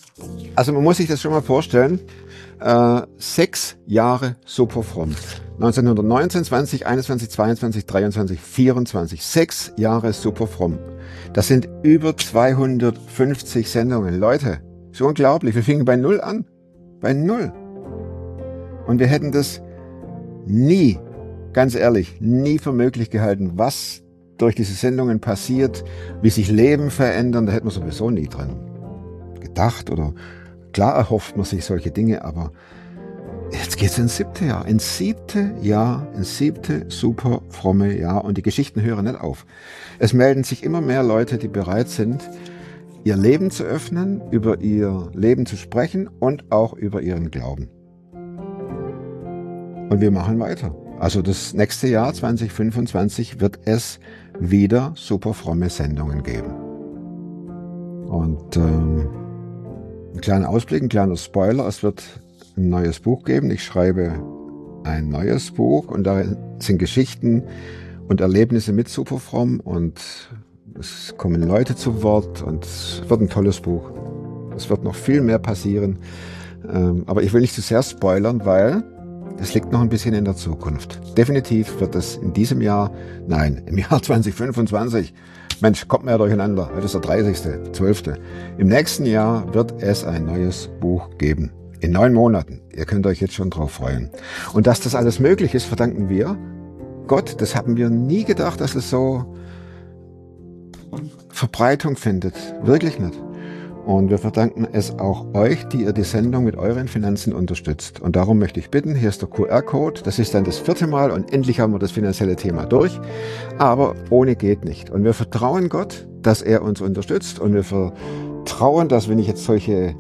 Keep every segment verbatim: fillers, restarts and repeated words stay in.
Also man muss sich das schon mal vorstellen. Äh, sechs Jahre super fromm. neunzehnhundertneunzehn, zwanzig, einundzwanzig, zweiundzwanzig, dreiundzwanzig, vierundzwanzig. Sechs Jahre super fromm. Das sind über zweihundertfünfzig Sendungen. Leute, so unglaublich. Wir fingen bei Null an. Bei Null. Und wir hätten das nie, ganz ehrlich, nie für möglich gehalten, was durch diese Sendungen passiert, wie sich Leben verändern. Da hätten wir sowieso nie dran gedacht oder klar erhofft man sich solche Dinge, aber jetzt geht's ins siebte Jahr, ins siebte Jahr, ins siebte super fromme Jahr und die Geschichten hören nicht auf. Es melden sich immer mehr Leute, die bereit sind, ihr Leben zu öffnen, über ihr Leben zu sprechen und auch über ihren Glauben. Und wir machen weiter. Also das nächste Jahr, zwanzig fünfundzwanzig, wird es wieder super fromme Sendungen geben. Und ähm, ein kleiner Ausblick, ein kleiner Spoiler, es wird ein neues Buch geben. Ich schreibe ein neues Buch und da sind Geschichten und Erlebnisse mit Superfromm und es kommen Leute zu Wort und es wird ein tolles Buch. Es wird noch viel mehr passieren, ähm, aber ich will nicht zu sehr spoilern, weil es liegt noch ein bisschen in der Zukunft. Definitiv wird es in diesem Jahr, nein, im Jahr zwanzig fünfundzwanzig, Mensch, kommt mir ja durcheinander, heute ist der dreißigste zwölfte Im nächsten Jahr wird es ein neues Buch geben. In neun Monaten. Ihr könnt euch jetzt schon drauf freuen. Und dass das alles möglich ist, verdanken wir Gott. Das haben wir nie gedacht, dass es so Verbreitung findet. Wirklich nicht. Und wir verdanken es auch euch, die ihr die Sendung mit euren Finanzen unterstützt. Und darum möchte ich bitten, hier ist der Q R-Code. Das ist dann das vierte Mal und endlich haben wir das finanzielle Thema durch. Aber ohne geht nicht. Und wir vertrauen Gott, dass er uns unterstützt. Und wir vertrauen, dass wenn ich jetzt solche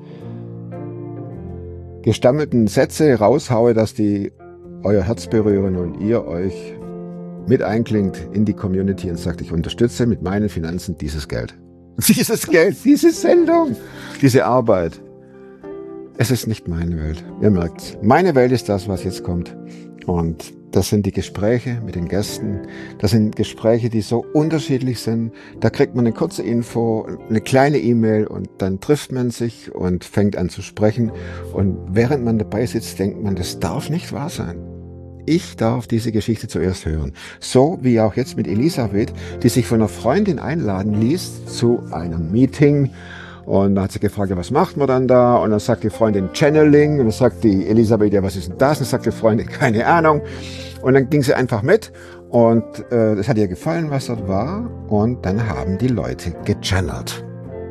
gestammelten Sätze raushaue, dass die euer Herz berühren und ihr euch mit einklingt in die Community und sagt, ich unterstütze mit meinen Finanzen dieses Geld. Dieses Geld, diese Sendung, diese Arbeit. Es ist nicht meine Welt. Ihr merkt's. Meine Welt ist das, was jetzt kommt. Und das sind die Gespräche mit den Gästen. Das sind Gespräche, die so unterschiedlich sind. Da kriegt man eine kurze Info, eine kleine E-Mail und dann trifft man sich und fängt an zu sprechen. Und während man dabei sitzt, denkt man, das darf nicht wahr sein. Ich darf diese Geschichte zuerst hören. So wie auch jetzt mit Elisabeth, die sich von einer Freundin einladen ließ zu einem Meeting. Und dann hat sie gefragt, ja, was macht man dann da? Und dann sagt die Freundin Channeling. Und dann sagt die Elisabeth, ja, was ist denn das? Und dann sagt die Freundin, keine Ahnung. Und dann ging sie einfach mit. Und äh, das hat ihr gefallen, was dort war. Und dann haben die Leute gechannelt.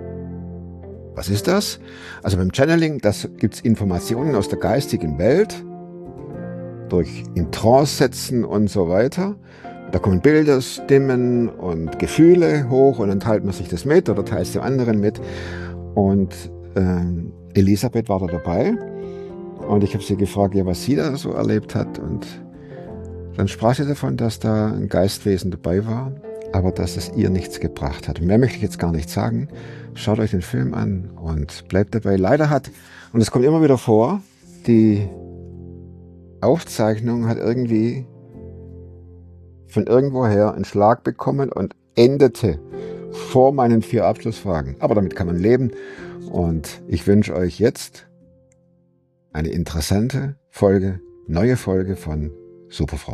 Was ist das? Also beim Channeling, das gibt's Informationen aus der geistigen Welt. Durch in Trance setzen und so weiter. Da kommen Bilder, Stimmen und Gefühle hoch und dann teilt man sich das mit oder teilt es dem anderen mit. Und ähm, Elisabeth war da dabei und ich habe sie gefragt, ja, was sie da so erlebt hat. Und dann sprach sie davon, dass da ein Geistwesen dabei war, aber dass es ihr nichts gebracht hat. Und mehr möchte ich jetzt gar nicht sagen. Schaut euch den Film an und bleibt dabei. Leider hat, und es kommt immer wieder vor, die Aufzeichnung hat irgendwie von irgendwoher einen Schlag bekommen und endete vor meinen vier Abschlussfragen. Aber damit kann man leben. Und ich wünsche euch jetzt eine interessante Folge, neue Folge von Superfromm.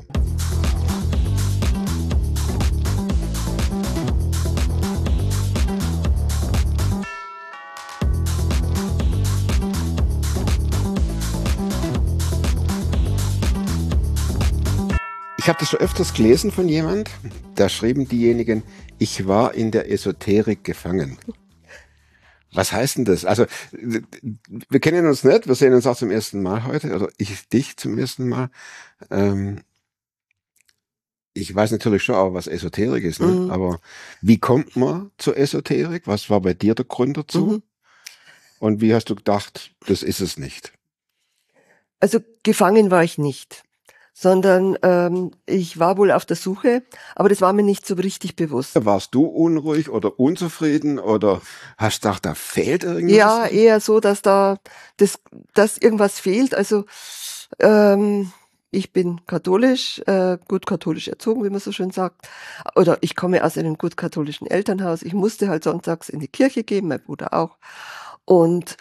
Ich habe das schon öfters gelesen von jemand, da schrieben diejenigen, ich war in der Esoterik gefangen. Was heißt denn das? Also, wir kennen uns nicht, wir sehen uns auch zum ersten Mal heute, oder ich dich zum ersten Mal. Ähm, ich weiß natürlich schon auch, was Esoterik ist, ne? Mhm. Aber wie kommt man zur Esoterik? Was war bei dir der Grund dazu? Mhm. Und wie hast du gedacht, das ist es nicht? Also gefangen war ich nicht, sondern ähm, ich war wohl auf der Suche, aber das war mir nicht so richtig bewusst. Warst du unruhig oder unzufrieden oder hast du gedacht, da fehlt irgendwas? Ja, eher so, dass da das, dass irgendwas fehlt. Also ähm, ich bin katholisch, äh, gut katholisch erzogen, wie man so schön sagt. Oder ich komme aus einem gut katholischen Elternhaus. Ich musste halt sonntags in die Kirche gehen, mein Bruder auch. Und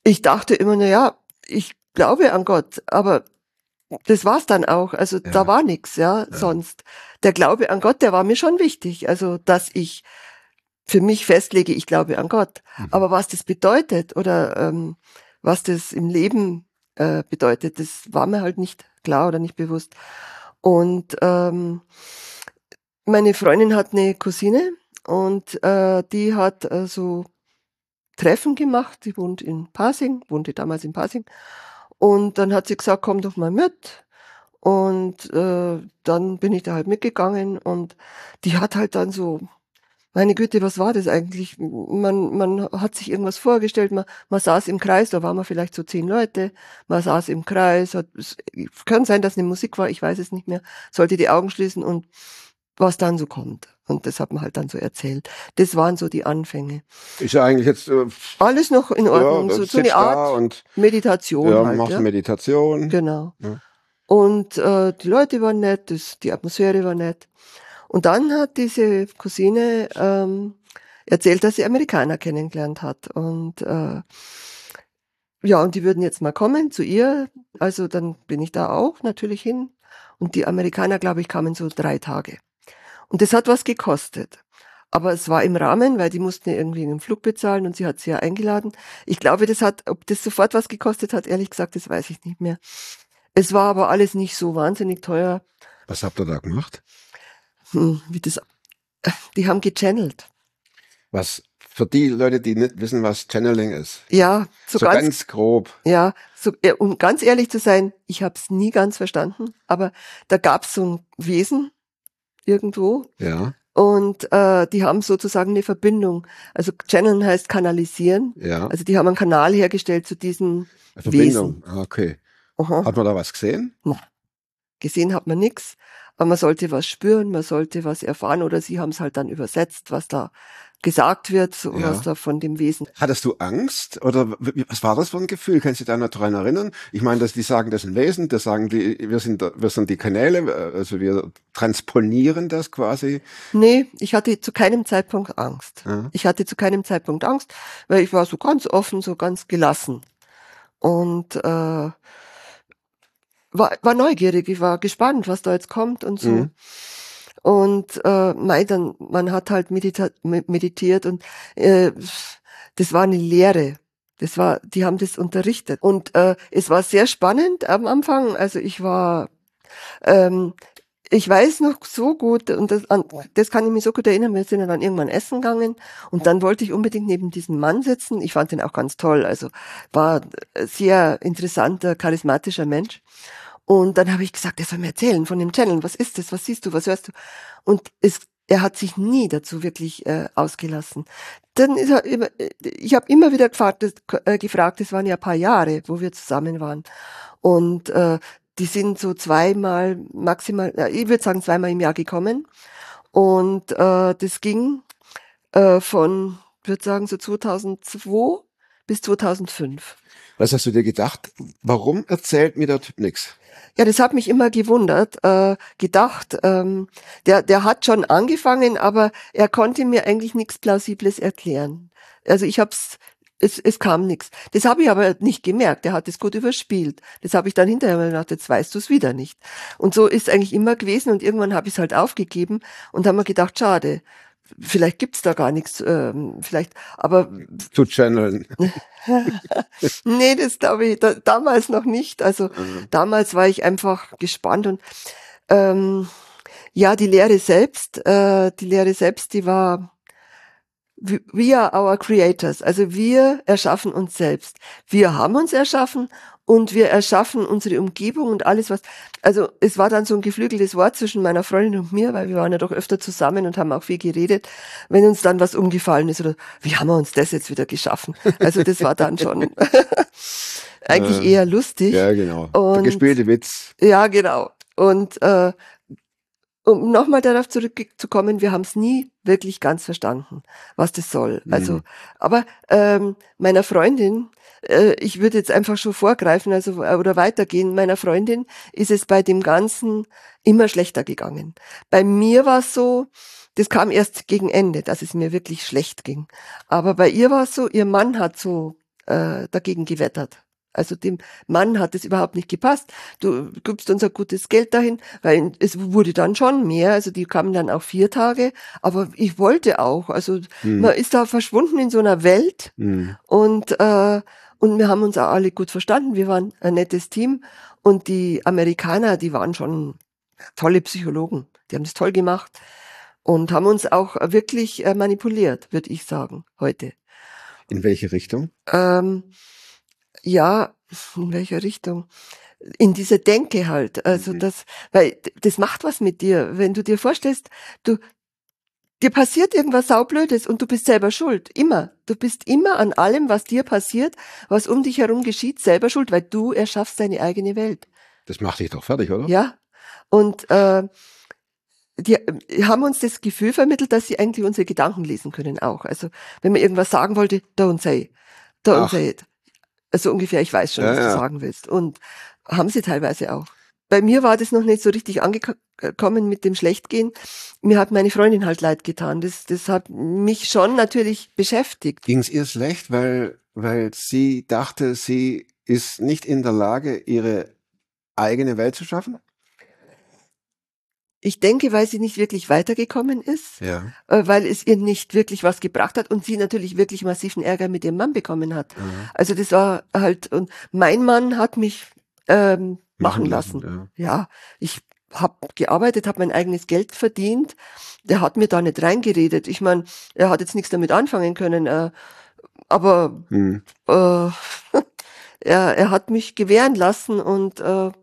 ich dachte immer, na ja, ich glaube an Gott, aber das war's dann auch. Also Ja. da war nichts, ja, Ja. sonst. Der Glaube an Gott, der war mir schon wichtig. Also, dass ich für mich festlege, ich glaube an Gott. Mhm. Aber was das bedeutet oder ähm, was das im Leben äh, bedeutet, das war mir halt nicht klar oder nicht bewusst. Und ähm, meine Freundin hat eine Cousine und äh, die hat äh, so Treffen gemacht. Die wohnt in Pasing, wohnte damals in Pasing. Und dann hat sie gesagt, komm doch mal mit. Und äh, dann bin ich da halt mitgegangen und die hat halt dann so, meine Güte, was war das eigentlich? Man, man hat sich irgendwas vorgestellt, man, man saß im Kreis, da waren wir vielleicht so zehn Leute, man saß im Kreis, hat, es kann sein, dass eine Musik war, ich weiß es nicht mehr, sollte die Augen schließen und was dann so kommt. Und das hat man halt dann so erzählt. Das waren so die Anfänge. Ist ja eigentlich jetzt äh, Alles noch in Ordnung, ja, so, so eine sitzt da Art und Meditation ja, halt. machst Ja? Meditation. Genau. Ja. Und äh, die Leute waren nett, das, die Atmosphäre war nett. Und dann hat diese Cousine ähm, erzählt, dass sie Amerikaner kennengelernt hat. Und äh, ja, und die würden jetzt mal kommen zu ihr. Also dann bin ich da auch natürlich hin. Und die Amerikaner, glaube ich, kamen so drei Tage. Und das hat was gekostet. Aber es war im Rahmen, weil die mussten ja irgendwie einen Flug bezahlen und sie hat sie ja eingeladen. Ich glaube, das hat, ob das sofort was gekostet hat, ehrlich gesagt, das weiß ich nicht mehr. Es war aber alles nicht so wahnsinnig teuer. Was habt ihr da gemacht? Hm, wie das, die haben gechannelt. Was für die Leute, die nicht wissen, was Channeling ist. Ja, so, So ganz, ganz grob. ja, so, ja, um ganz ehrlich zu sein, ich habe es nie ganz verstanden, aber da gab es so ein Wesen irgendwo Ja, und äh, die haben sozusagen eine Verbindung. Also channeln heißt kanalisieren. ja. Also die haben einen Kanal hergestellt zu diesen Verbindung. Ah, okay. Aha. Hat man da was gesehen? Gesehen hat man nichts, aber man sollte was spüren, man sollte was erfahren oder sie haben es halt dann übersetzt, was da gesagt wird, so Ja. was da von dem Wesen. Hattest du Angst oder w- was war das für ein Gefühl? Kannst du dich da noch dran erinnern? Ich meine, dass die sagen, das ist ein Wesen, das sagen die, wir sind, wir sind die Kanäle, also wir transponieren das quasi. Nee, ich hatte zu keinem Zeitpunkt Angst. Ja. Ich hatte zu keinem Zeitpunkt Angst, weil ich war so ganz offen, so ganz gelassen. Und äh, war, war neugierig, ich war gespannt, was da jetzt kommt und so. Mhm. Und äh, mei, dann, man hat halt medita meditiert und äh, das war eine Lehre. Das war, die haben das unterrichtet. Und äh, es war sehr spannend am Anfang. Also ich war, ähm, ich weiß noch so gut, und das, an, das kann ich mich so gut erinnern, wir sind ja dann irgendwann essen gegangen und dann wollte ich unbedingt neben diesem Mann sitzen. Ich fand den auch ganz toll, also war ein sehr interessanter, charismatischer Mensch. Und dann habe ich gesagt, er soll mir erzählen von dem Channel, was ist das, was siehst du, was hörst du? Und es, er hat sich nie dazu wirklich äh, ausgelassen. Dann ist er immer, ich habe immer wieder gefragt, das, äh, gefragt, es waren ja ein paar Jahre, wo wir zusammen waren. Und äh, die sind so zweimal, maximal, ja, ich würde sagen zweimal im Jahr gekommen. Und äh, das ging äh, von, ich würde sagen, so zweitausendzwei bis zweitausendfünf. Was hast du dir gedacht? Warum erzählt mir der Typ nichts? Ja, das hat mich immer gewundert, äh, gedacht, ähm, der, der hat schon angefangen, aber er konnte mir eigentlich nichts Plausibles erklären. Also ich hab's, es, es kam nichts. Das habe ich aber nicht gemerkt, er hat es gut überspielt. Das habe ich dann hinterher mal gedacht, jetzt weißt du es wieder nicht. Und so ist eigentlich immer gewesen und irgendwann habe ich es halt aufgegeben und haben mir gedacht, schade, vielleicht gibt's da gar nichts, ähm, vielleicht, aber Zu channeln. nee, das glaube ich da, damals noch nicht. Also Mhm. damals war ich einfach gespannt und ähm, ja, die Lehre selbst, äh, die Lehre selbst, die war we we are our creators. Also wir erschaffen uns selbst. Wir haben uns erschaffen und wir erschaffen unsere Umgebung und alles was. Also es war dann so ein geflügeltes Wort zwischen meiner Freundin und mir, weil wir waren ja doch öfter zusammen und haben auch viel geredet, wenn uns dann was umgefallen ist oder wie haben wir uns das jetzt wieder geschaffen? Also das war dann schon eigentlich Äh, eher lustig. Ja, genau. Der Und gespielte Witz. ja, genau. Und äh, um nochmal darauf zurückzukommen, wir haben es nie wirklich ganz verstanden, was das soll. Mhm. Also, aber ähm, meiner Freundin, äh, ich würde jetzt einfach schon vorgreifen, also äh, oder weitergehen. Meiner Freundin ist es bei dem Ganzen immer schlechter gegangen. Bei mir war es so, das kam erst gegen Ende, dass es mir wirklich schlecht ging. Aber bei ihr war es so, ihr Mann hat so äh, dagegen gewettert. Also dem Mann hat es überhaupt nicht gepasst. Du gibst uns ein gutes Geld dahin, weil es wurde dann schon mehr. Also die kamen dann auch vier Tage. Aber ich wollte auch. Also Hm. man ist da verschwunden in so einer Welt. Hm. Und, äh, und wir haben uns auch alle gut verstanden. Wir waren ein nettes Team. Und die Amerikaner, die waren schon tolle Psychologen. Die haben das toll gemacht und haben uns auch wirklich äh, manipuliert, würde ich sagen, heute. In welche Richtung? Ähm, ja, in welcher Richtung? In dieser Denke halt. Also Mhm. das, weil d- das macht was mit dir. Wenn du dir vorstellst, du, dir passiert irgendwas Saublödes und du bist selber schuld. Immer. Du bist immer an allem, was dir passiert, was um dich herum geschieht, selber schuld, weil du erschaffst deine eigene Welt. Das macht dich doch fertig, oder? Ja. Und äh, die äh, haben uns das Gefühl vermittelt, dass sie eigentlich unsere Gedanken lesen können auch. Also wenn man irgendwas sagen wollte, don't say, don't Ach. say it. Also ungefähr, ich weiß schon, Ja, was du ja. sagen willst. Und haben sie teilweise auch. Bei mir war das noch nicht so richtig angekommen mit dem Schlechtgehen. Mir hat meine Freundin halt leid getan. Das, das hat mich schon natürlich beschäftigt. Ging es ihr schlecht, weil, weil sie dachte, sie ist nicht in der Lage, ihre eigene Welt zu schaffen? Ich denke, weil sie nicht wirklich weitergekommen ist, Ja. äh, weil es ihr nicht wirklich was gebracht hat und sie natürlich wirklich massiven Ärger mit ihrem Mann bekommen hat. Ja. Also das war halt, und mein Mann hat mich ähm, machen lassen. Ja. Ja, ich habe gearbeitet, habe mein eigenes Geld verdient. Der hat mir da nicht reingeredet. Ich meine, er hat jetzt nichts damit anfangen können, äh, aber Hm. äh, er, er hat mich gewähren lassen und äh,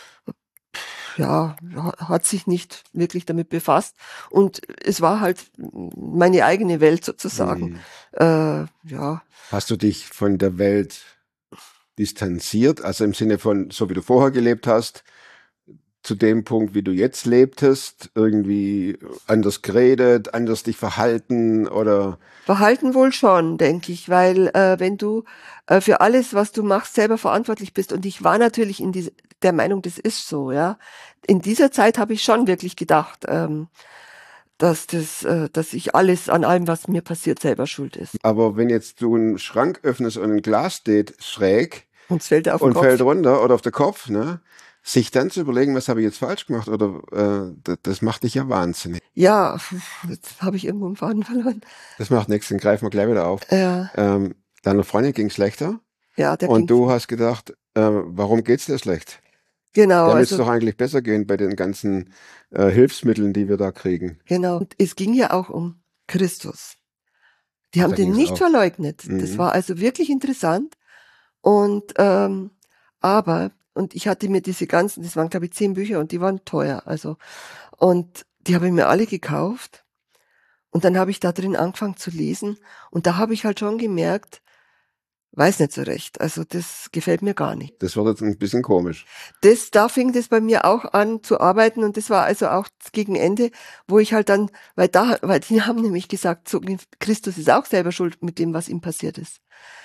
ja, hat sich nicht wirklich damit befasst. Und es war halt meine eigene Welt sozusagen. Hm. Äh, ja. Hast du dich von der Welt distanziert, also im Sinne von, so wie du vorher gelebt hast, zu dem Punkt, wie du jetzt lebtest, irgendwie anders geredet, anders dich verhalten oder? Verhalten wohl schon, denke ich, weil äh, wenn du äh, für alles, was du machst, selber verantwortlich bist, und ich war natürlich in diese, der Meinung, das ist so, ja. In dieser Zeit habe ich schon wirklich gedacht, ähm, dass das, äh, dass ich alles an allem, was mir passiert, selber schuld ist. Aber wenn jetzt du einen Schrank öffnest und ein Glas steht schräg Und es fällt dir auf den und Kopf. fällt runter oder auf den Kopf, ne? Sich dann zu überlegen, was habe ich jetzt falsch gemacht, oder äh, das, das macht dich ja wahnsinnig. Ja, jetzt habe ich irgendwo einen Faden verloren. Das macht nichts, den greifen wir gleich wieder auf. Ja, Ähm, deiner Freundin ging schlechter ja, der und ging. du hast gedacht, äh, warum geht's dir schlecht? Genau, Der müsste also doch eigentlich besser gehen bei den ganzen äh, Hilfsmitteln, die wir da kriegen. genau. Und es ging ja auch um Christus. Die Ach, haben da den ging's nicht auch. verleugnet. Das Mhm. war also wirklich interessant. Und ähm, aber, und ich hatte mir diese ganzen, das waren glaube ich zehn Bücher und die waren teuer. Also, und die habe ich mir alle gekauft. Und dann habe ich da drin angefangen zu lesen. Und da habe ich halt schon gemerkt, weiß nicht so recht. Also das gefällt mir gar nicht. Das wird jetzt ein bisschen komisch. Das, da fing das bei mir auch an zu arbeiten, und das war also auch gegen Ende, wo ich halt dann, weil da, weil die haben nämlich gesagt, so, Christus ist auch selber schuld mit dem, was ihm passiert ist.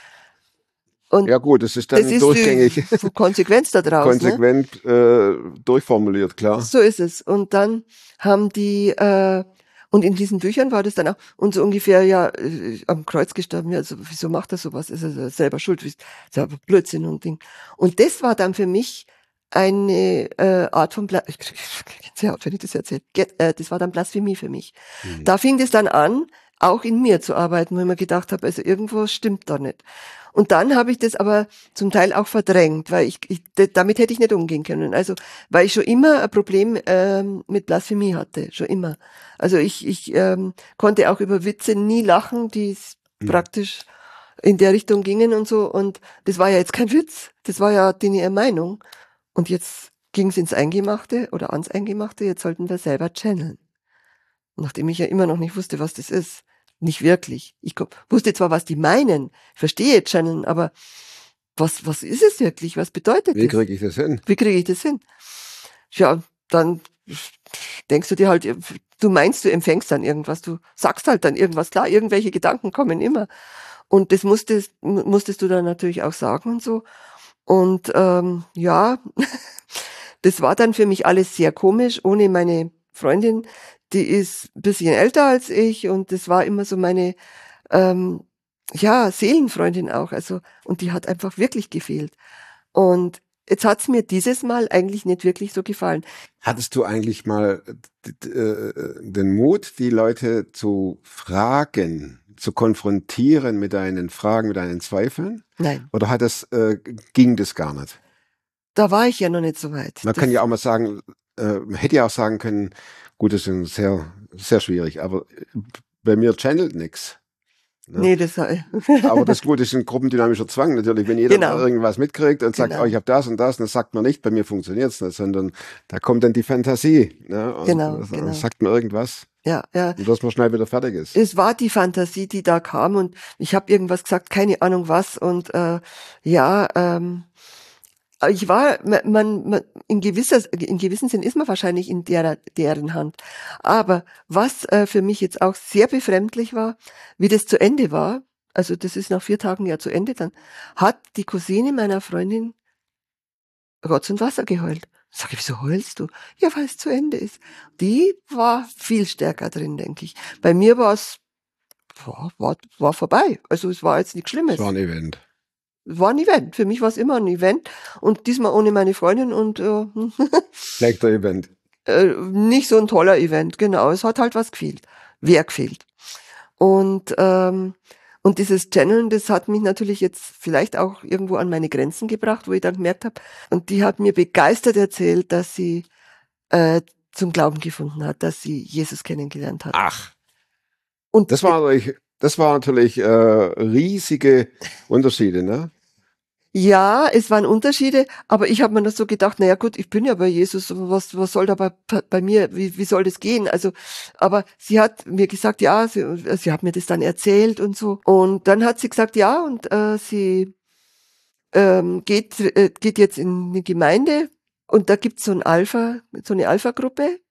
Und Ja gut, das ist dann das ist durchgängig, die Konsequenz da draus, ne? konsequent äh, durchformuliert, klar. So ist es. Und dann haben die, äh, und in diesen Büchern war das dann auch, und so ungefähr, ja, äh, am Kreuz gestorben, ja, also, wieso macht er sowas? Ist er selber schuld? Ist ja Blödsinn und Ding. Und das war dann für mich eine äh, Art von, Bla ich krieg Gänsehaut, wenn ich das erzähle. Ge- äh, Das war dann Blasphemie für mich. Mhm. Da fing das dann an, auch in mir zu arbeiten, wo ich mir gedacht habe, also irgendwo stimmt da nicht. Und dann habe ich das aber zum Teil auch verdrängt, weil ich, ich d- damit hätte ich nicht umgehen können. Also weil ich schon immer ein Problem ähm, mit Blasphemie hatte, schon immer. Also ich, ich ähm, konnte auch über Witze nie lachen, die s- Mhm. praktisch in der Richtung gingen und so. Und das war ja jetzt kein Witz, das war ja die ihre Meinung. Und jetzt ging es ins Eingemachte oder ans Eingemachte, jetzt sollten wir selber channeln. Nachdem ich ja immer noch nicht wusste, was das ist. Nicht wirklich. Ich ko- wusste zwar, was die meinen, verstehe channeln, aber was, was ist es wirklich? Was bedeutet Wie das? kriege ich das hin? Wie kriege ich das hin? Ja, dann denkst du dir halt, du meinst, du empfängst dann irgendwas, du sagst halt dann irgendwas. Klar, irgendwelche Gedanken kommen immer. Und das musstest, musstest du dann natürlich auch sagen und so. Und ähm, ja, das war dann für mich alles sehr komisch, ohne meine Freundin, die ist ein bisschen älter als ich, und das war immer so meine, ähm, ja, Seelenfreundin auch, also, und die hat einfach wirklich gefehlt. Und jetzt hat's mir dieses Mal eigentlich nicht wirklich so gefallen. Hattest du eigentlich mal d- d- äh, den Mut, die Leute zu fragen, zu konfrontieren mit deinen Fragen, mit deinen Zweifeln? Nein, Oder hat das, äh, ging das gar nicht? da war ich ja noch nicht so weit. Man Das, kann ja auch mal sagen, äh, man hätte ja auch sagen können, gut, das ist sehr, sehr schwierig, aber bei mir channelt nix. Ne? nee, das, Aber das Gute ist ein gruppendynamischer Zwang natürlich. Wenn jeder genau, irgendwas mitkriegt und sagt, oh, ich genau, habe das und das, dann sagt man nicht, bei mir funktioniert's nicht, sondern da kommt dann die Fantasie. Ne? Und genau, äh, genau. sagt man irgendwas, Ja, ja. und dass man schnell wieder fertig ist. Es war die Fantasie, die da kam und ich habe irgendwas gesagt, keine Ahnung was und äh, ja, ähm, ich war, man, man, man in gewisser, in gewissem Sinn ist man wahrscheinlich in der, deren Hand. Aber was äh, für mich jetzt auch sehr befremdlich war, wie das zu Ende war, also das ist nach vier Tagen ja zu Ende, dann hat die Cousine meiner Freundin Rotz und Wasser geheult. Sag ich, wieso heulst du? Ja, weil es zu Ende ist. Die war viel stärker drin, denke ich. Bei mir war es, war, war, war vorbei. Also es war jetzt nichts Es war Schlimmes. ein Event. Es war ein Event. Für mich war es immer ein Event. Und diesmal ohne meine Freundin und äh, Schlechter Event. äh, nicht so ein toller Event. Genau, es hat halt was gefehlt. Wer gefehlt. Und ähm, und dieses Channeln, das hat mich natürlich jetzt vielleicht auch irgendwo an meine Grenzen gebracht, wo ich dann gemerkt habe, und die hat mir begeistert erzählt, dass sie äh, zum Glauben gefunden hat, dass sie Jesus kennengelernt hat. Ach, Und das war natürlich, das war natürlich äh, riesige Unterschiede, ne? ja, es waren Unterschiede, aber ich habe mir das so gedacht, naja gut, ich bin ja bei Jesus, was, was soll da bei, bei mir, wie, wie soll das gehen? Also, aber sie hat mir gesagt, ja, sie, sie hat mir das dann erzählt und so. Und dann hat sie gesagt, ja, und äh, sie ähm, geht, äh, geht jetzt in eine Gemeinde und da gibt's so ein Alpha, so eine Alpha-Gruppe.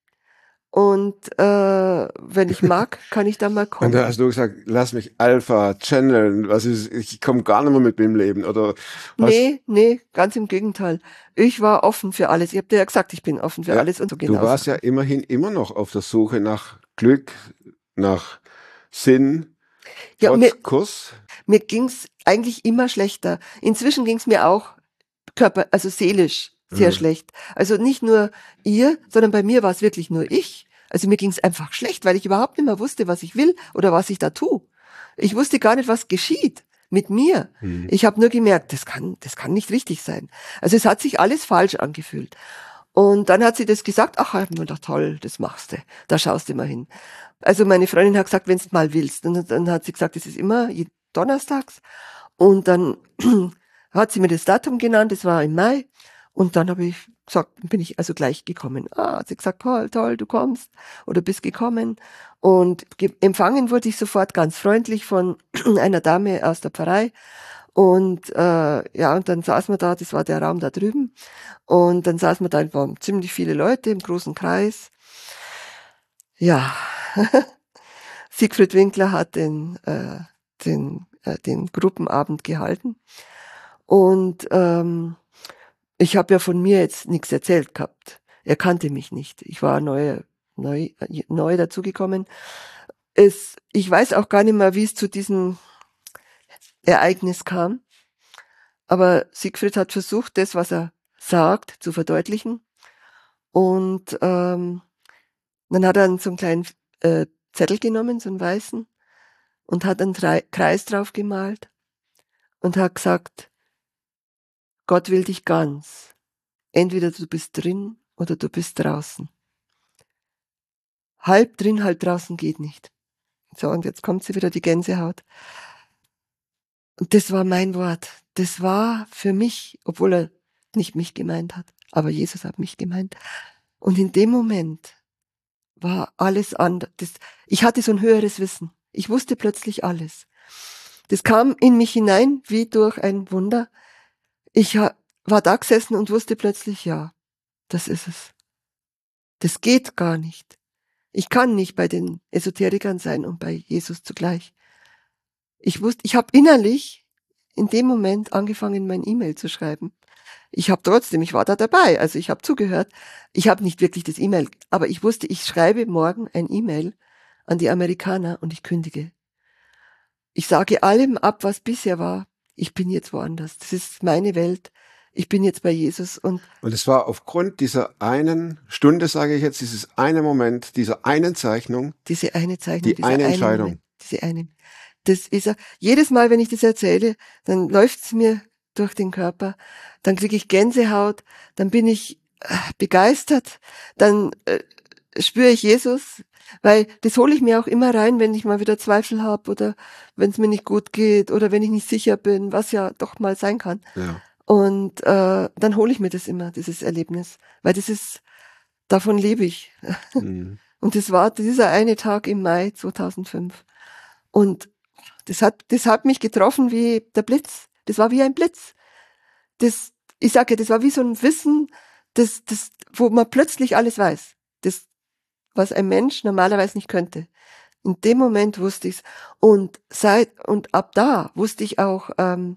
Und äh, wenn ich mag, kann ich da mal Und da kommen. hast du gesagt, lass mich Alpha channeln, was ist, ich komme gar nicht mehr mit dem Leben, oder hast Nee, nee, ganz im Gegenteil. Ich war offen für alles. Ich habe dir ja gesagt, ich bin offen für ja, alles und so du genauso. warst ja immerhin immer noch auf der Suche nach Glück, nach Sinn, Ja, mir, trotz Kurs. mir ging's eigentlich immer schlechter. Inzwischen ging's mir auch körper, also seelisch sehr Mhm. schlecht. Also nicht nur ihr, sondern bei mir war es wirklich nur ich. Also mir ging's einfach schlecht, weil ich überhaupt nicht mehr wusste, was ich will oder was ich da tue. Ich wusste gar nicht, was geschieht mit mir. Mhm. Ich habe nur gemerkt, das kann, das kann nicht richtig sein. Also es hat sich alles falsch angefühlt. Und dann hat sie das gesagt, ach, ich hab mir gedacht, toll, das machst du, da schaust du mal hin. Also meine Freundin hat gesagt, wenn du mal willst. Und dann hat sie gesagt, es ist immer donnerstags. Und dann hat sie mir das Datum genannt, das war im Mai. Und dann habe ich gesagt, bin ich also gleich gekommen. Ah, hat sie gesagt, toll, toll, du kommst oder bist gekommen. Und ge- empfangen wurde ich sofort ganz freundlich von einer Dame aus der Pfarrei. Und äh, ja, und dann saßen wir da, das war der Raum da drüben. Und dann saßen wir da, es waren ziemlich viele Leute im großen Kreis. Ja, Siegfried Winkler hat den, äh, den, äh, den Gruppenabend gehalten. Und ähm, ich habe ja von mir jetzt nichts erzählt gehabt. Er kannte mich nicht. Ich war neu, neu, neu dazugekommen. Es, ich weiß auch gar nicht mehr, wie es zu diesem Ereignis kam. Aber Siegfried hat versucht, das, was er sagt, zu verdeutlichen. Und ähm, dann hat er so einen kleinen äh, Zettel genommen, so einen weißen, und hat einen Drei- Kreis drauf gemalt und hat gesagt, Gott will dich ganz. Entweder du bist drin oder du bist draußen. Halb drin, halb draußen geht nicht. So, und jetzt kommt sie wieder, die Gänsehaut. Und das war mein Wort. Das war für mich, obwohl er nicht mich gemeint hat, aber Jesus hat mich gemeint. Und in dem Moment war alles anders. Das, ich hatte so ein höheres Wissen. Ich wusste plötzlich alles. Das kam in mich hinein wie durch ein Wunder. Ich ha, war da gesessen und wusste plötzlich, ja, das ist es. Das geht gar nicht. Ich kann nicht bei den Esoterikern sein und bei Jesus zugleich. Ich wusste, ich habe innerlich in dem Moment angefangen, mein E-Mail zu schreiben. Ich habe trotzdem, ich war da dabei, also ich habe zugehört. Ich habe nicht wirklich das E-Mail, aber ich wusste, ich schreibe morgen ein E-Mail an die Amerikaner und ich kündige. ich sage allem ab, was bisher war. Ich bin jetzt woanders. Das ist meine Welt. Ich bin jetzt bei Jesus. Und, und es war aufgrund dieser einen Stunde, sage ich jetzt, dieses eine Moment, dieser einen Zeichnung, diese eine Zeichnung, die dieser eine eine Entscheidung. Moment, diese eine. Das ist ja, jedes Mal, wenn ich das erzähle, dann läuft's mir durch den Körper, dann kriege ich Gänsehaut, dann bin ich äh, begeistert, dann äh, spüre ich Jesus, weil das hole ich mir auch immer rein, wenn ich mal wieder Zweifel habe oder wenn es mir nicht gut geht oder wenn ich nicht sicher bin, was ja doch mal sein kann. Ja. Und äh, dann hole ich mir das immer, dieses Erlebnis, weil das ist, davon lebe ich. Mhm. Und das war dieser eine Tag im Mai zweitausendfünf. Und das hat, das hat mich getroffen wie der Blitz. Das war wie ein Blitz. Das, ich sage, das war wie so ein Wissen, das, das, wo man plötzlich alles weiß. Das, was ein Mensch normalerweise nicht könnte. In dem Moment wusste ich's. Und seit, und ab da wusste ich auch, ähm,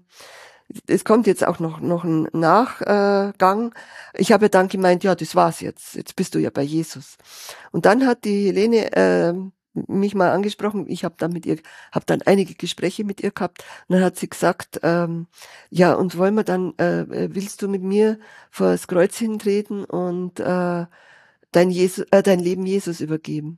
es kommt jetzt auch noch, noch ein Nachgang. Ich habe ja dann gemeint, ja, das war's jetzt. Jetzt bist du ja bei Jesus. Und dann hat die Helene, äh, mich mal angesprochen. Ich habe dann mit ihr, habe dann einige Gespräche mit ihr gehabt. Und dann hat sie gesagt, ähm, ja, und wollen wir dann, äh, willst du mit mir vor das Kreuz hintreten und äh, dein, Jesus, äh, dein Leben Jesus übergeben?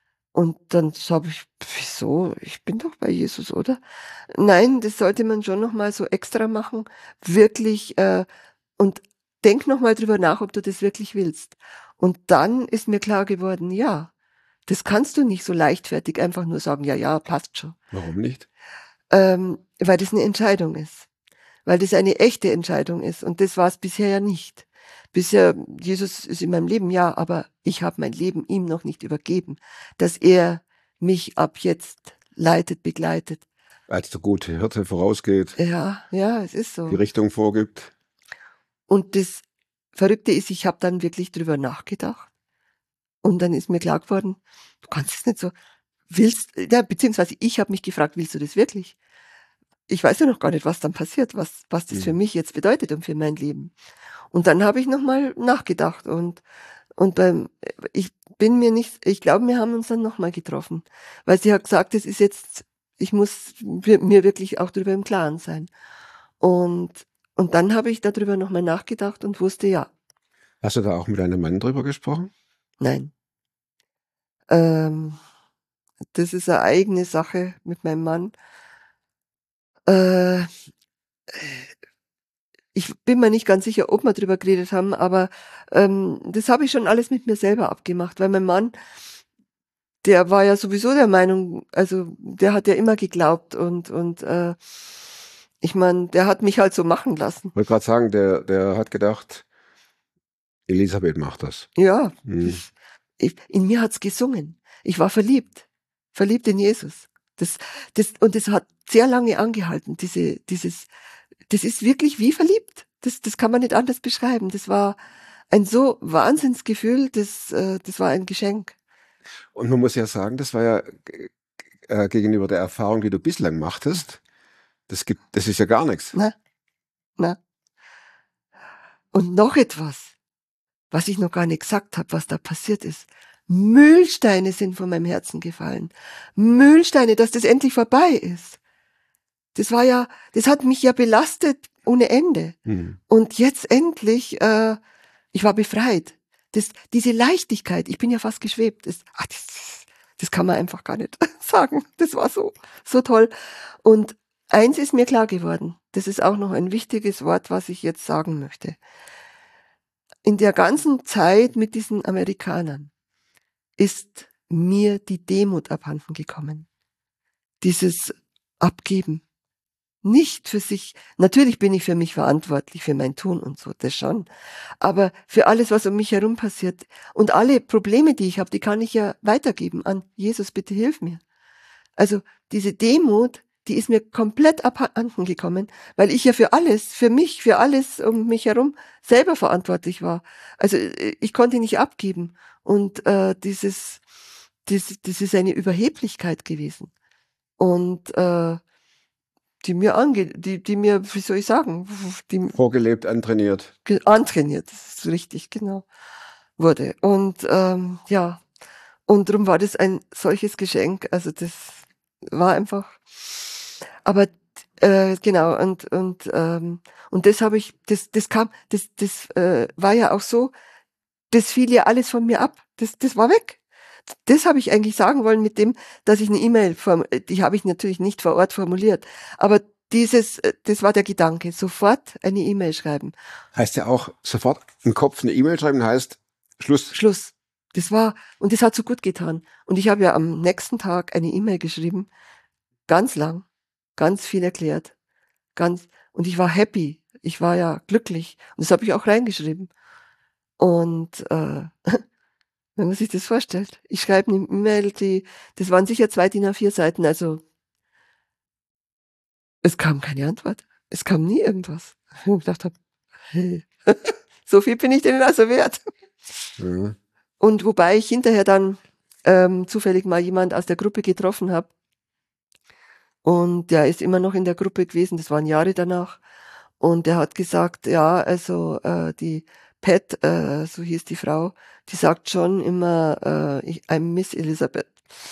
Und dann habe ich, wieso? Ich bin doch bei Jesus, oder? Nein, das sollte man schon noch mal so extra machen, wirklich äh, und denk noch mal drüber nach, ob du das wirklich willst. Und dann ist mir klar geworden, ja. Das kannst du nicht so leichtfertig einfach nur sagen, ja, ja, passt schon. Warum nicht? Ähm, weil das eine Entscheidung ist. Weil das eine echte Entscheidung ist. Und das war es bisher ja nicht. Bisher, Jesus ist in meinem Leben, ja, aber ich habe mein Leben ihm noch nicht übergeben. Dass er mich ab jetzt leitet, begleitet. Als der gute Hirte vorausgeht, Ja, ja, es ist so. die Richtung vorgibt. Und das Verrückte ist, ich habe dann wirklich drüber nachgedacht. Und dann ist mir klar geworden, du kannst es nicht so, willst, ja, beziehungsweise ich habe mich gefragt, willst du das wirklich? Ich weiß ja noch gar nicht, was dann passiert, was, was das Mhm. für mich jetzt bedeutet und für mein Leben. Und dann habe ich nochmal nachgedacht und, und beim, ich bin mir nicht, ich glaube, wir haben uns dann nochmal getroffen, weil sie hat gesagt, es ist jetzt, ich muss mir wirklich auch darüber im Klaren sein. Und, und dann habe ich darüber nochmal nachgedacht und wusste, ja, Hast du da auch mit deinem Mann drüber gesprochen? nein. Ähm, das ist eine eigene Sache mit meinem Mann. Äh, ich bin mir nicht ganz sicher, ob wir drüber geredet haben, aber ähm, das habe ich schon alles mit mir selber abgemacht, weil mein Mann, der war ja sowieso der Meinung, also der hat ja immer geglaubt und und äh, ich meine, der hat mich halt so machen lassen. Ich wollte gerade sagen, der, der hat gedacht, Elisabeth macht das. Ja, Mhm. das, ich, in mir hat's gesungen. Ich war verliebt, verliebt in Jesus. Das, das und das hat sehr lange angehalten. Diese, dieses, das ist wirklich wie verliebt. Das, das kann man nicht anders beschreiben. Das war ein so Wahnsinnsgefühl. Das, äh, das war ein Geschenk. Und man muss ja sagen, das war ja äh, gegenüber der Erfahrung, die du bislang machtest, das gibt, das ist ja gar nichts. Na, na. Und noch etwas, was ich noch gar nicht gesagt habe, was da passiert ist. Mühlsteine sind von meinem Herzen gefallen. Mühlsteine, dass das endlich vorbei ist. Das war ja, das hat mich ja belastet ohne Ende. Mhm. Und jetzt endlich, äh, ich war befreit. Das, diese Leichtigkeit, ich bin ja fast geschwebt. Das, ach, das, das kann man einfach gar nicht sagen. Das war so, so toll. Und eins ist mir klar geworden. Das ist auch noch ein wichtiges Wort, was ich jetzt sagen möchte. In der ganzen Zeit mit diesen Amerikanern ist mir die Demut abhanden gekommen. Dieses Abgeben. Nicht für sich. Natürlich bin ich für mich verantwortlich, für mein Tun und so, das schon. Aber für alles, was um mich herum passiert und alle Probleme, die ich habe, die kann ich ja weitergeben an Jesus, bitte hilf mir. Also diese Demut, die ist mir komplett abhanden gekommen, weil ich ja für alles, für mich, für alles um mich herum selber verantwortlich war. Also ich konnte nicht abgeben. Und äh, dieses, das, das ist eine Überheblichkeit gewesen. Und äh, die mir angeht, die, die mir, wie soll ich sagen, die Vorgelebt, antrainiert. ge- antrainiert, das ist richtig, genau, wurde. Und ähm, ja, und darum war das ein solches Geschenk. Also das war einfach, aber äh, genau, und und ähm, und das habe ich, das das kam, das das äh, war ja auch so, das fiel ja alles von mir ab. Das das war weg. Das habe ich eigentlich sagen wollen mit dem, dass ich eine E-Mail, form- die habe ich natürlich nicht vor Ort formuliert, aber dieses, äh, das war der Gedanke, sofort eine E-Mail schreiben. Heißt ja auch, sofort im Kopf eine E-Mail schreiben heißt Schluss. Schluss. Das war, und das hat so gut getan. Und ich habe ja am nächsten Tag eine E-Mail geschrieben, ganz lang, ganz viel erklärt, ganz, und ich war happy. Ich war ja glücklich. Und das habe ich auch reingeschrieben. Und äh, wenn man sich das vorstellt, ich schreibe eine E-Mail, die, das waren sicher zwei D I N A vier Seiten, also es kam keine Antwort. Es kam nie irgendwas. Und ich gedacht habe, hey, so viel bin ich denen also wert. Mhm. Und wobei ich hinterher dann ähm, zufällig mal jemand aus der Gruppe getroffen habe. Und der ist immer noch in der Gruppe gewesen, das waren Jahre danach. Und der hat gesagt, ja, also äh, die Pat, äh, so hieß die Frau, die sagt schon immer, äh, ich, I'm Miss Elizabeth.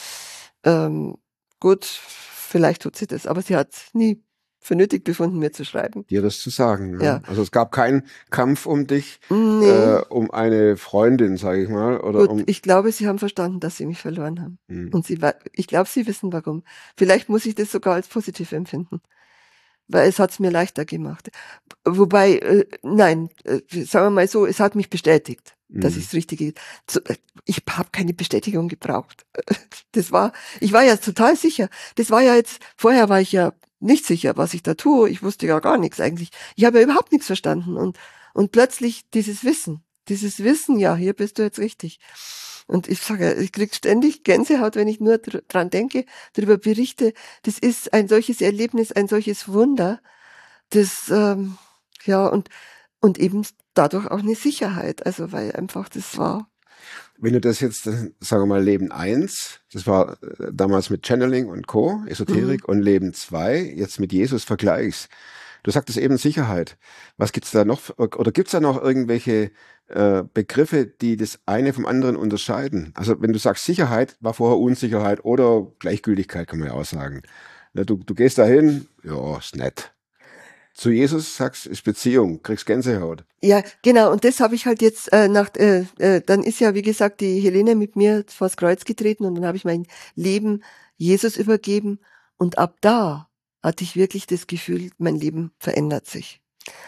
Ähm, gut, vielleicht tut sie das, aber sie hat nie für nötig befunden, mir zu schreiben. Dir das zu sagen. Ne? Ja. Also es gab keinen Kampf um dich, Nee, äh, um eine Freundin, sage ich mal, oder gut, um. ich glaube, sie haben verstanden, dass sie mich verloren haben. Hm. Und sie, wa- ich glaube, sie wissen warum. Vielleicht muss ich das sogar als positiv empfinden, weil es hat es mir leichter gemacht. Wobei, äh, nein, äh, sagen wir mal so, es hat mich bestätigt, dass Mhm. ich das Richtige. So, äh, ich habe keine Bestätigung gebraucht. Das war, ich war ja total sicher. Das war ja jetzt, vorher war ich ja nicht sicher, was ich da tue. Ich wusste ja gar nichts eigentlich. Ich habe ja überhaupt nichts verstanden. Und, und plötzlich dieses Wissen, dieses Wissen, ja, hier bist du jetzt richtig. Und ich sage, ich krieg ständig Gänsehaut, wenn ich nur dr dran denke, darüber berichte. Das ist ein solches Erlebnis, ein solches Wunder. Das, ähm, ja, und, und eben dadurch auch eine Sicherheit. Also, weil einfach das war. Wenn du das jetzt, äh, sagen wir mal, Leben eins, das war äh, damals mit Channeling und Co., Esoterik, Mhm. und Leben zwei, jetzt mit Jesus vergleichst. Du sagtest eben Sicherheit. Was gibt's da noch, oder gibt's da noch irgendwelche äh, Begriffe, die das eine vom anderen unterscheiden? Also wenn du sagst Sicherheit, war vorher Unsicherheit oder Gleichgültigkeit, kann man ja auch sagen. Ne, Du, du gehst dahin, ja, ist nett. Zu Jesus sagst, ist Beziehung, kriegst Gänsehaut. Ja, genau. Und das habe ich halt jetzt äh, nach, äh, äh, dann ist ja, wie gesagt, die Helene mit mir vors Kreuz getreten und dann habe ich mein Leben Jesus übergeben. Und ab da hatte ich wirklich das Gefühl, mein Leben verändert sich.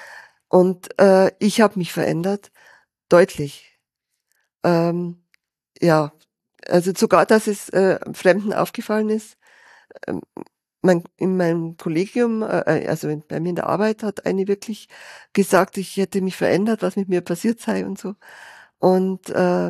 Und äh, ich habe mich verändert, deutlich. Ähm, ja, also sogar, dass es äh, Fremden aufgefallen ist. Ähm, mein, in meinem Kollegium, äh, also in, bei mir in der Arbeit, hat eine wirklich gesagt, ich hätte mich verändert, was mit mir passiert sei und so. Und äh,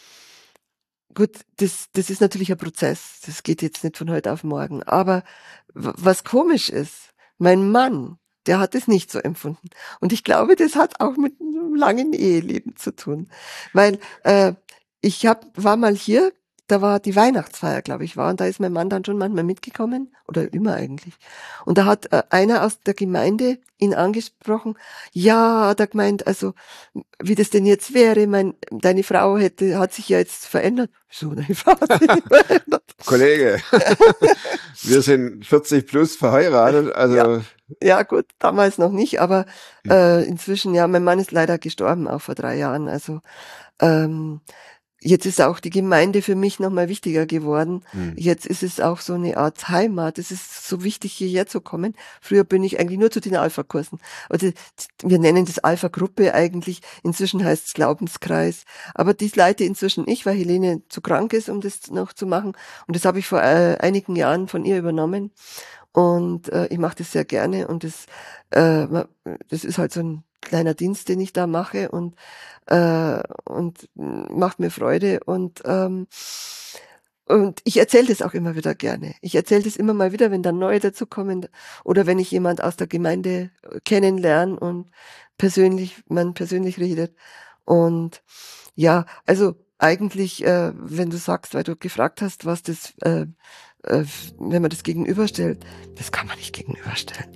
gut, das, das ist natürlich ein Prozess. Das geht jetzt nicht von heute auf morgen. Aber w- was komisch ist, mein Mann, der hat es nicht so empfunden. Und ich glaube, das hat auch mit einem langen Eheleben zu tun. Weil äh, ich hab, war mal hier, da war die Weihnachtsfeier, glaube ich, war. Und da ist mein Mann dann schon manchmal mitgekommen. Oder immer eigentlich. Und da hat äh, einer aus der Gemeinde ihn angesprochen. Ja, hat er gemeint, also wie das denn jetzt wäre. Mein, deine Frau hätte, hat sich ja jetzt verändert. So, deine Frau hat sich nicht verändert. Kollege, wir sind vierzig plus verheiratet, also Ja. Ja, gut, damals noch nicht, aber äh, inzwischen, ja, mein Mann ist leider gestorben, auch vor drei Jahren. Also ähm, jetzt ist auch die Gemeinde für mich nochmal wichtiger geworden. hm. Jetzt ist es auch so eine Art Heimat. Es ist so wichtig, hierher zu kommen. Früher bin ich eigentlich nur zu den Alpha-Kursen. Also wir nennen das Alpha-Gruppe eigentlich. Inzwischen heißt es Glaubenskreis. Aber dies leite inzwischen ich, weil Helene zu krank ist, um das noch zu machen. Und das habe ich vor äh, einigen Jahren von ihr übernommen. Und äh, ich mache das sehr gerne. Und das, äh, das ist halt so ein kleiner Dienst, den ich da mache. Und äh, und macht mir Freude und ähm, und ich erzähle das auch immer wieder gerne. Ich erzähle das immer mal wieder, wenn dann neue dazukommen oder wenn ich jemand aus der Gemeinde kennenlerne und persönlich man persönlich redet. Und ja, also eigentlich, äh, wenn du sagst, weil du gefragt hast, was das, äh, äh, wenn man das gegenüberstellt, das kann man nicht gegenüberstellen.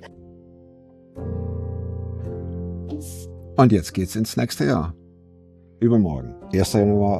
Und jetzt geht's ins nächste Jahr. Übermorgen, erster Januar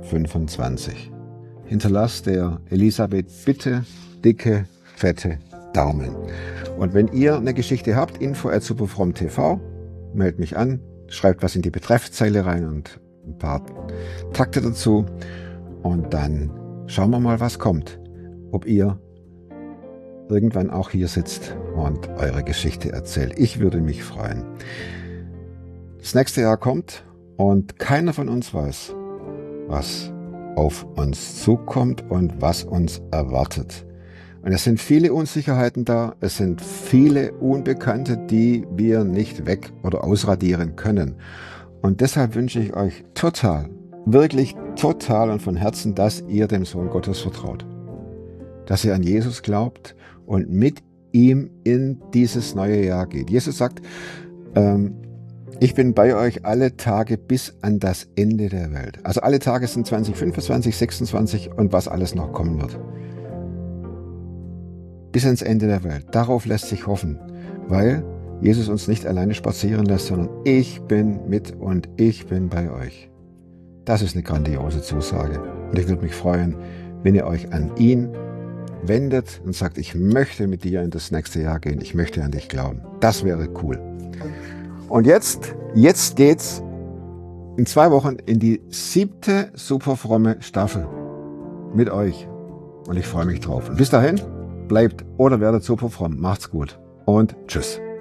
zweitausendfünfundzwanzig. Hinterlass der Elisabeth bitte dicke, fette Daumen. Und wenn ihr eine Geschichte habt, info at superfromm punkt t v, meldet mich an, schreibt was in die Betreffzeile rein und ein paar Takte dazu. Und dann schauen wir mal, was kommt. Ob ihr irgendwann auch hier sitzt und eure Geschichte erzählt. Ich würde mich freuen. Das nächste Jahr kommt und keiner von uns weiß, was auf uns zukommt und was uns erwartet. Und es sind viele Unsicherheiten da, es sind viele Unbekannte, die wir nicht weg- oder ausradieren können. Und deshalb wünsche ich euch total, wirklich total und von Herzen, dass ihr dem Sohn Gottes vertraut. Dass ihr an Jesus glaubt und mit ihm in dieses neue Jahr geht. Jesus sagt, ähm, ich bin bei euch alle Tage bis an das Ende der Welt. Also alle Tage sind zwanzig fünfundzwanzig, sechsundzwanzig und was alles noch kommen wird. Bis ans Ende der Welt. Darauf lässt sich hoffen, weil Jesus uns nicht alleine spazieren lässt, sondern ich bin mit und ich bin bei euch. Das ist eine grandiose Zusage. Und ich würde mich freuen, wenn ihr euch an ihn wendet und sagt, ich möchte mit dir in das nächste Jahr gehen, ich möchte an dich glauben. Das wäre cool. Und jetzt, jetzt geht's in zwei Wochen in die siebte superfromme Staffel mit euch. Und ich freue mich drauf. Und bis dahin, bleibt oder werdet superfromm. Macht's gut und tschüss.